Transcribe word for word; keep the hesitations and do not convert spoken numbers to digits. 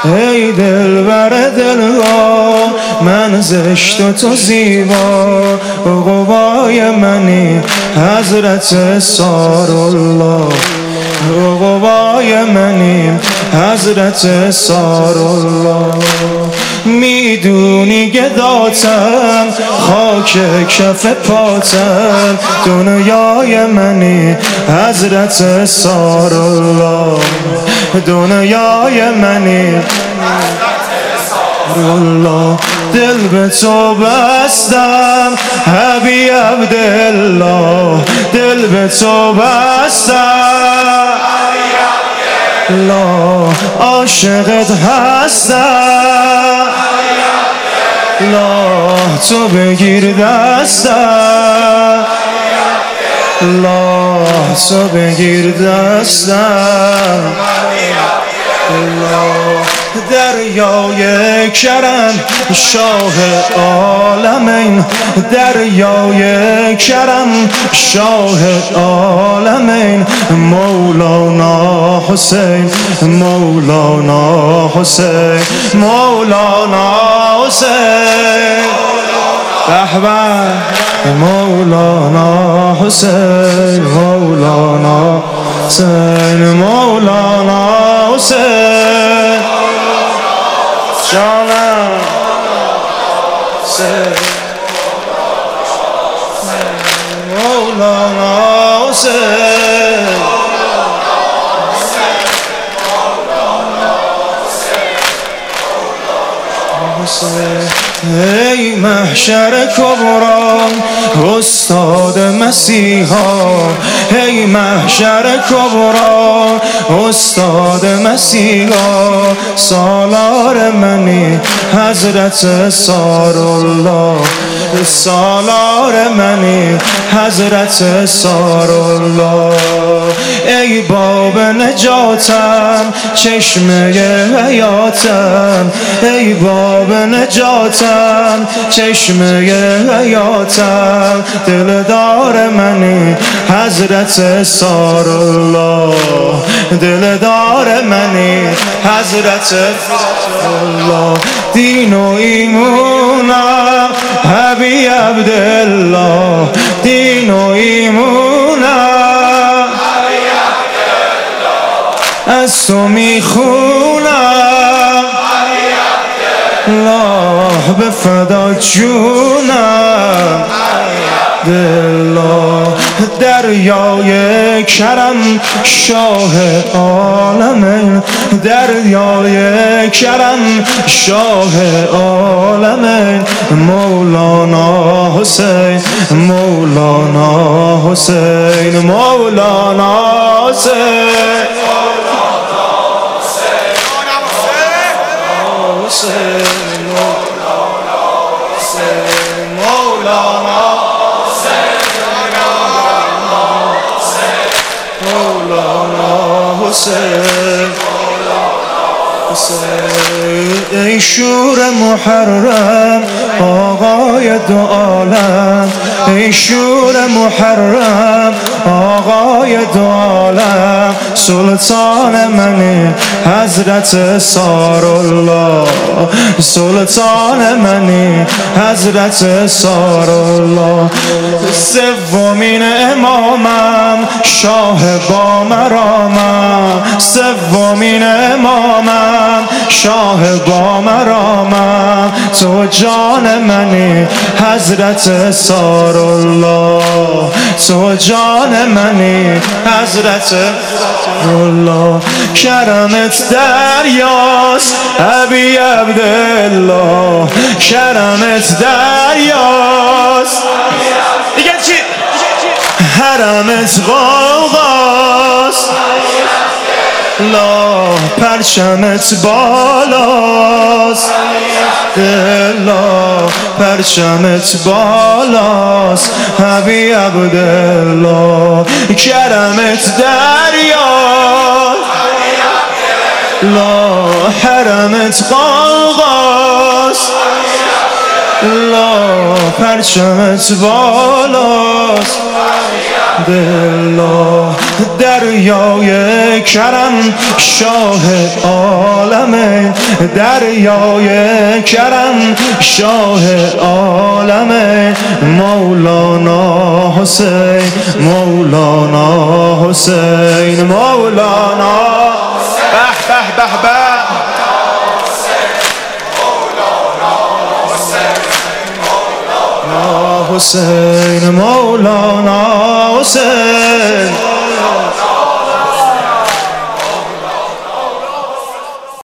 ای دل بر دلها، من زشت و تو زیبا، قوای منی حضرت سارالله، قوای منی حضرت سارالله. میدونی گداتم خاک کف پاتم، دنیای منی حضرت سارالله، دنیای منی الله. دل به تو بستم حبی عبدالله، دل به تو بستم لا، عاشقت هستم لا، تو بگیر دستم لا، تو بگیر دستم لا. دریای کرم شاه عالمین، دریای کرم شاه عالمین، مولانا حسین، مولانا حسین، مولانا حسین، رحمت مولانا حسین، مولانا حسین، مولانا حسین، جانم حسین، مولانا حسین. ای محشر کبرا استاد مسیحا، ای محشر کبرا استاد مسیحا، سالار منی حضرت سارالله، سالار منی حضرت سارالله. ای باب نجاتم چشمه حیاتم، ای باب نجاتم چشمه حیاتم، دلدار منی حضرت سارالله، دلدار منی حضرت سارالله. دین و ایمونم حبی عبدالله، دین و ایمونم از تو میخونم الله، به فدا جونم دلا. دریای کرم شاه عالمین، دریای کرم شاه عالمین، مولانا حسین، مولانا حسین، مولانا حسین، مولانا حسین. ای شور محرم آقای دو عالم، ای شور محرم آقای دو عالم، سلطان منی حضرت سارالله، سلطان منی حضرت سارالله. سومین امامم شاه با مرامم، سومین امامم شاه با مرامم، تو جان منی حضرت سارالله، تو جان منی حضرت سارالله. کرمت دریاست حبی عبدالله، کرمت دریاست دیگه چی؟ حرمت غوغاست لا، پرچمت بالاست لا، پرچمت بالاست حبی عبدالله. کرمت دریاست لا، حرمت غوغاست لا، پرچمت بالاست دلا. دریای کرم شاه عالمین، دریای کرم شاه عالم مولانا حسین مولانا حسین مولانا به به به به حسین مولانا حسین